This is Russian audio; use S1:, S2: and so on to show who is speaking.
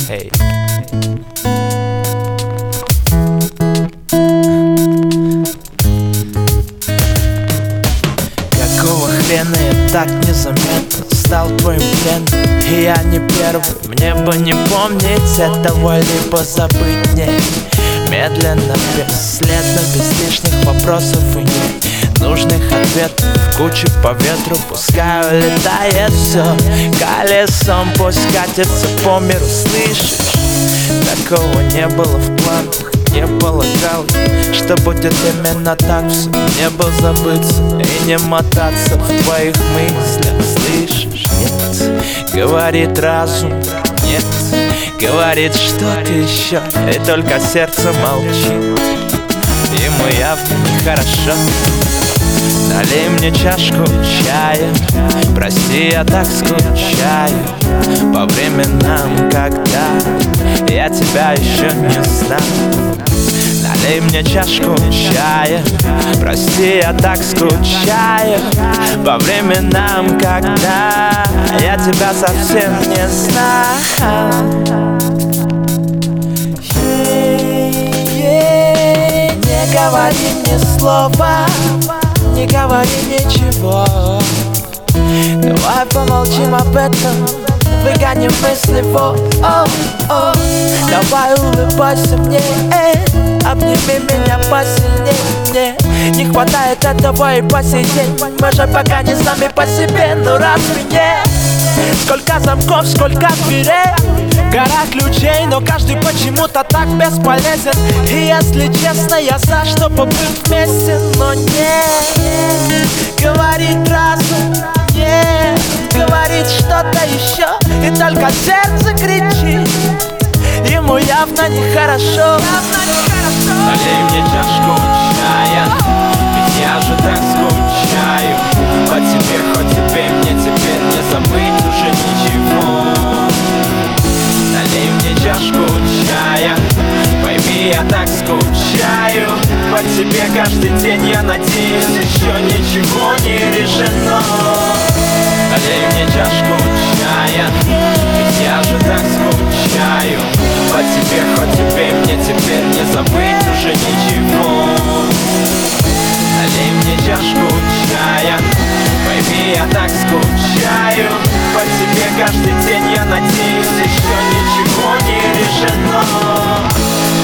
S1: Эй. Какого хрена я так незаметно стал твоим пленом? И я не первый, мне бы не помнить этого, либо забыть не. Медленно, бесследно, без лишних вопросов и нет нужных ответов. Кучи по ветру, пускай улетает все колесом, пусть катится по миру, слышишь? Такого не было в планах, не полагал, что будет именно так все. Не был забыться и не мотаться в твоих мыслях, слышишь? Нет, говорит разум, нет, говорит что-то еще, и только сердце молчит. Ему явно нехорошо. Налей мне чашку чая, прости, я так скучаю по временам, когда я тебя еще не знал. Налей мне чашку чая, прости, я так скучаю по временам, когда я тебя совсем не знал. Не говори ни слова, не говори ничего. Давай помолчим об этом, выгоним мысли о. Давай улыбайся мне, обними меня посильнее. Не хватает этого и по сей день. Мы же пока не сами по себе, но разве нет? Сколько замков, сколько дверей, гора ключей, но каждый почему-то так бесполезен. И если честно, я за чтобы быть вместе, но нет, говорит разум, нет, говорит что-то еще, и только сердце кричит, ему явно нехорошо. Налей мне чашку чая, ведь я же так скучаю по тебе, хоть теперь мне теперь не забыть уже ничего. Налей мне чашку чая, пойми, я так скучаю по тебе каждый день, я надеюсь, еще ничего не решено. Налей мне чашку чая, ведь я же так скучаю по тебе, хоть теперь мне теперь не забыть уже ничего. Налей мне чашку чая, пойми, я так скучаю по тебе каждый день, я надеюсь, еще ничего не решено.